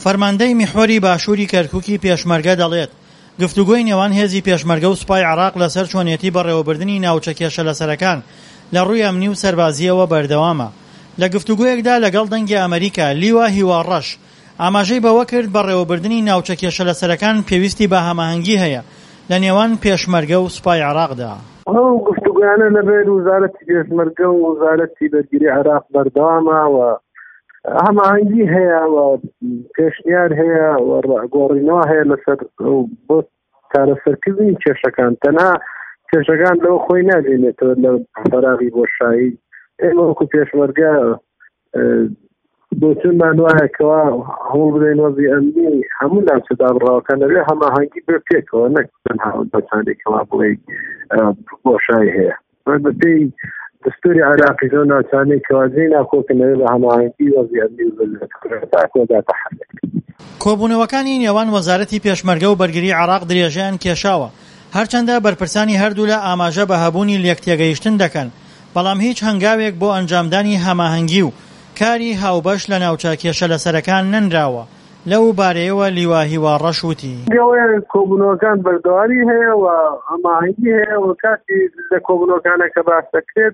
فەرماندەی میحوەری باشووری کەرکووکی پێشمەرگە دەڵێت گفتوگۆی نێوان هێزی پێشمەرگە و سوپای عێراق لەسەر چۆنیەتی بەڕێوەبردنی ناوچە کێشە لەسەرەکان لە ڕووی ئەمنی و سەربازیەوە بەردەوامە. لە گفتوگۆیەکدا لەگەڵ دەنگی ئەمریکا لیوا هیوارڕەش ئاماژەی بەوە کرد بەڕێوەبردنی ناوچە کێشە لەسەرەکان پێویستی بە هەماهەنگی هەیە لە نێوان پێشمەرگە و سوپای عێراقدا. ئەو گفتوگویانە لەبێر وزارەتی پێشمەرگە و وزارەتی بەرگری عێراق بەردەوامە و هەماهەنگی هەیە و پێشنیار هەیە و گۆڕینەوە هەیە لەسەر بۆ چارەسەرکردنی کێشەکان. تەنها کێشەکان لەوە خۆی نادێنێتەوە لە فەراغی بۆشایی. ئێمە وەکو پێشمەرگە بۆچونمان وایەکەوە هەوڵ بدەین وەزی ئەمنی هەموو ناوچەدا بڕاوەکان لەوێ هەماهەنگی بێ پێکەوە نەک تەنها بەچانێکەوە بڵێ بۆشایی هەیە. بەپێی دستوری عێراقی زۆر ناوچانەی کەوازەی ناکۆکردنەوە بە هەماهەنگی وەزی ئەمنی و وەزارەتەکۆداتە حەلێک. کۆبوونەوەکانی نێوان وەزارەتی پێشمەرگە و بەرگری عێراق درێژەیان کێشاوە، هەرچەندە بەرپرسانی هەردوو لە ئاماژە بە هەبوونی لێکتێگەیشتن دەکەن، بەڵام هیچ هەنگاوێک بۆ ئەنجامدانی هەماهەنگی و کاری هاوبەش لە ناوچە کێشە لەسەرەکان نەنراوە. لەو بارەیەوە لیوا هیوارڕەش وتی کۆبوونەوەکان بەردەواری هەیە و هەماهەنگی هەیە و کاتی لە کۆبوونەوەکانە کە باس دەکرێت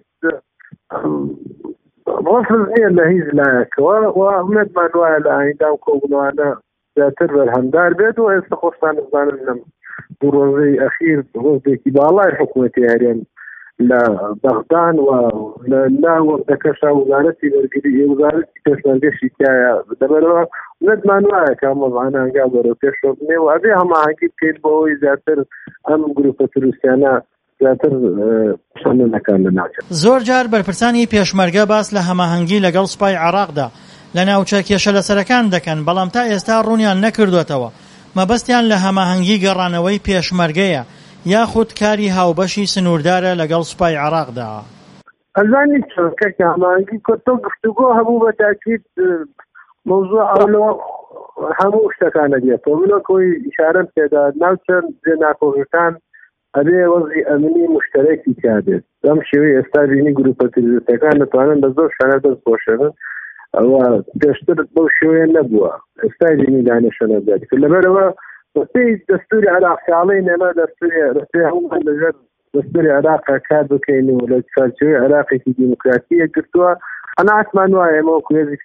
ڕەفز نییە لە هیچ لایەکەوە و ئومێدمان وایە لە ئایندە و کۆبوونەوانە زیاتر بەرهەمدار بێت و ئێستا خۆشتان دەزانن لەم دوو ڕۆژەی ئەخیر ڕۆژێکی باڵای حکوومەتی هەرێن لە بەغدان و لە ناوەردەکەشا وزارەتی بەرگری وزارەتی پێشمەرگەشی تایە دەبەرەوە نەتمان وایە کە ئەمەزانە هەنگا بەرەو پێشەوە بنێ و ئەبێ هەماهەنگی بکەیت بۆ ئەوەی زیاتر ئەم گروپە تروریستیانە زیاتر شەملەکان لە ناوچە. زۆر جار بەرپرسانی پێشمەرگە باس لە هەماهەنگی لەگەڵ سوپای عێراقدا لە ناوچە کێشە لەسەرەکان دەکەن، بەڵام تا ئێستا ڕوونیان نەکردوێتەوە مەبەستیان لە هەماهەنگی گەڕانەوەی پێشمەرگەیە یاخود کاری هاوبەشی سنووردارە لەگەڵ سوپای عێراقدا. ئەزانی چۆنکە کە هەماهەنگی کۆتۆ گفتوگۆ هەبوو بە تاکید مۆزوع ئەوڵەوە هەموو شتەکانە دێتەوە. منەکۆی ئیشارەم پێدا ناوچە جێناکۆژەکان ئەبێ وەزی ئەمنی مشتەرەکی تیابێت. ئەم شێوەی ئێستا بینی گروپە تروریستەکان دەتوانن بە زۆر شانە دەستپۆشێنن ئەوە پێشتر بەو شێوەیە نەبووە، ئێستا بینی دانیشتنە دەدات لەبەرەوە بەپێی دەستوری عێراق ساڵەی نێمە دەستوری هەمومان لەژێر دەستوری عێراقا کار بکەین و لە چارچێوەی عێراقێکی دیموکراتیە گرتووە. ئەناتمان وایە ئێمە وەکو هێزی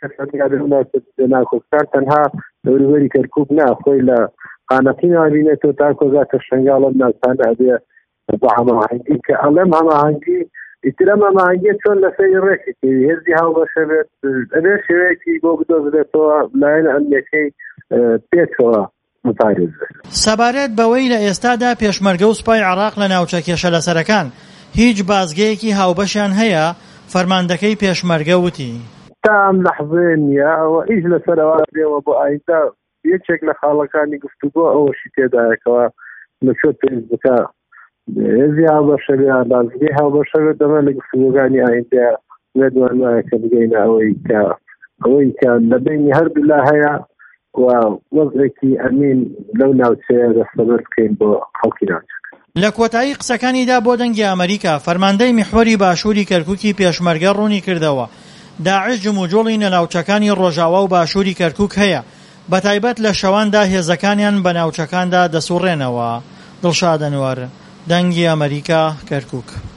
کەرکووک تەنها دەوروبەری کەرکووک ناخۆی لە قانەقینەوە بینێتەوە تا کۆزاتە شنگاڵە ناوچانە ئەبێ بە هەماهەنگی کە ئەڵێم هەماهەنگی ئیترەم هەماهەنگیە چۆن لەسەری ڕێکی تێوی هێزی هاوبەشە بێت ئەبێ شێوەیەکی بۆ بدۆزرێتەوە لایەن ئەمنیەکەی پێچەوە مپارێز بێت. سەبارەت بەوەی لە ئێستادا پێشمەرگە و سوپای عێراق لە ناوچە کێشە لەسەرەکان هیچ بازگەیەکی هاوبەشیان هەیە، فەرماندەکەی پێشمەرگە وتی تا ئەم لەحظەیە نییە ئەوە هیچ لەسەرەوە بێەوە بۆ ئایندە یەکێک لە خاڵەکانی گفتوگۆ ئەوەشی تێدایەکەوە لەکوێ پێویست بکە هێزی هاوبەشە بێ بازگەی هاوبەشە بێت دەمە لە گفتوگۆکانی ئایندە دوان وایە کە بگەینە ئەوەی کە لەبینی هەردوو لا هەیە و وەزێکی ئەمین لەو ناوچەیە دەستەبەر بکەین بۆ خەڵکی ناوچە. لە کۆتایی قسەکانیدا بۆ دەنگی ئەمریکا فەرماندەی میحوەری باشووری کەرکووکی پێشمەرگە ڕوونی کردەوە داعش جموجۆڵی نەناوچەکانی ڕۆژاوا و باشووری کەرکووک هەیە، بەتایبەت لە شەواندا هێزەکانیان بە ناوچەکاندا دەسوڕێنەوە. دڵشاد ئەنوەر، دەنگی ئەمریکا، کەرکووک.